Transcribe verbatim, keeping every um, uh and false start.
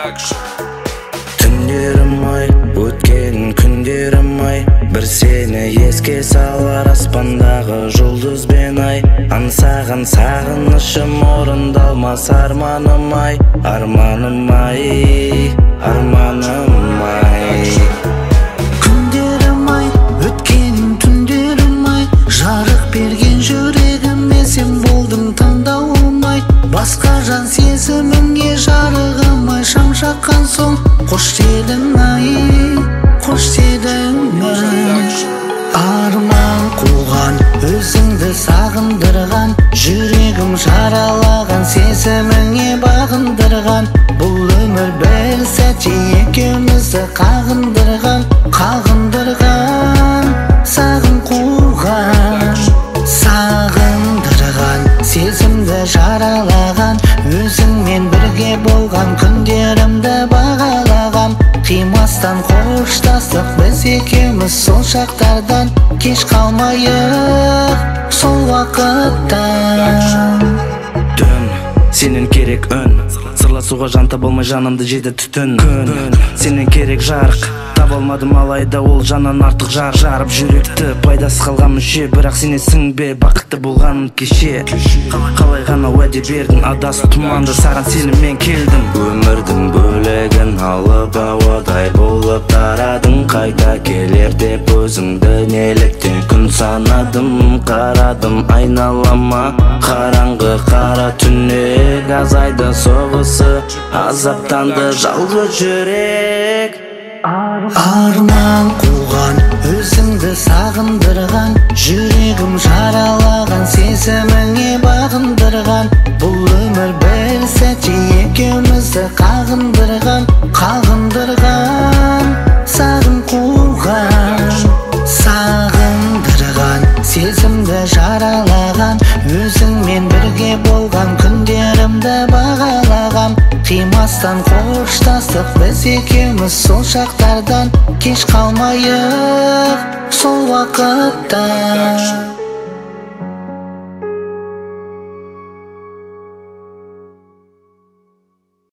Түндерім ай, өткен күндерім ай, бір сені еске салар аспандағы жұлдыз бен ай. Аңсаған сағынышым орындалмас арманым ай, арманым ай, арманым ай. Күндерім ай, өткен түндерім ай, жарық берген жүрегіме сен болдың таңдауым ай. Басқа жан сезіміңе жарығым ай, шам жаққан соң қош дедің ай, қош дедің ай. Арман қуған, өзіңді сағындырған, жүрегім жаралаған, сезіміңе бағындырған. Бұл өмір бір сәтте екеумізді қағындырған, қағындырған. Сағын қуған, сағындырған, сезімді жаралаған, өзіңмен бірге болған күндерімді бағалаған. Қимастан қоштастық біз екеуміз сол шақтардан, кеш қалмайық сол уақыттан. Түн, сенен керек үн, сырласуға жан таба алмай жанымды жеді түтін. Күн, сенен керек жарық, таба алмадым алайда ол жаннан артық жар. Жарып жүректі пайдасы қалған мүше, бірақ сенесің бе бақытты болғаным кеше. Қалай ғана уәде бердің, адасып тұманды саған сеніммен келдім. Өмірдің бөлегін алып ауадай болып тарадың, қайта келер деп өзіңді неліктен күн санадым. Қарадым айналама, қараңғы қара түнек, азайды соғысы, азаптанды жалғыз жүрек. Арман қуған, өзіңді сағындырған, жүрегім жаралаған, сезіміңе бағындырған. Бұл өмір бір сәтте екеумізді қағындырған, қағындырған. Сағын қуған, сағындырған, сезімді жаралаған, өзіңмен бірге болған күндерімді бағалаған. Қимастан қоштастық біз екеуміз сол шақтардан, кеш қалмайық сол уақыттан.